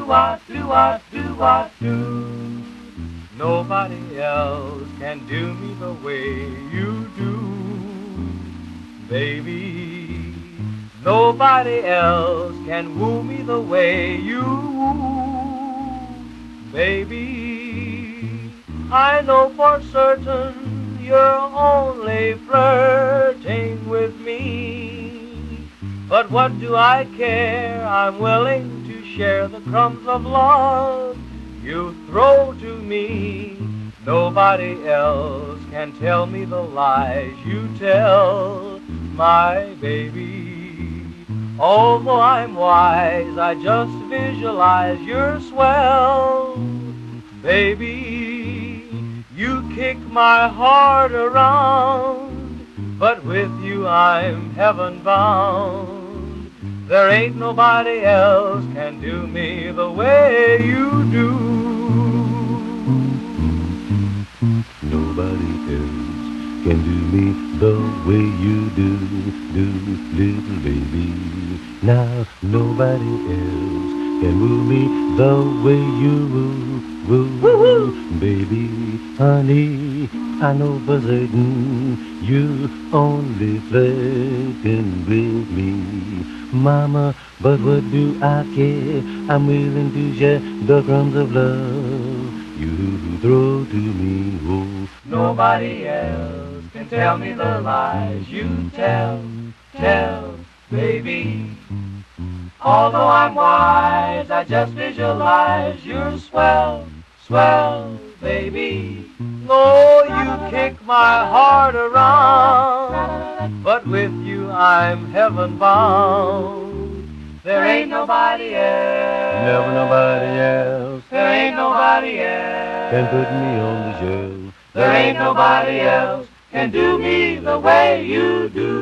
what, do what, do what, do. Nobody else can do me the way you do, baby. Nobody else can woo me the way you woo, baby. I know for certain you're only flirting with me, but what do I care? I'm willing to share the crumbs of love you throw to me. Nobody else can tell me the lies you tell, my baby. Although I'm wise, I just visualize you're swell, baby. You kick my heart around, but with you I'm heaven bound. There ain't nobody else can do me the way you do. Nobody else can do me the way you do, little baby. Now nobody else can woo me the way you woo, baby. Honey, I know for certain you only flirting with me. Mama, but what do I care? I'm willing to share the crumbs of love you throw to me. Oh, Nobody else can tell me the lies you tell, baby. Although I'm wise, I just visualize you're swell, baby. No, you kick my heart around, but with you I'm heaven bound. There ain't nobody else, never nobody else there ain't nobody else can put me on the shelf. There ain't nobody else can do me the way you do.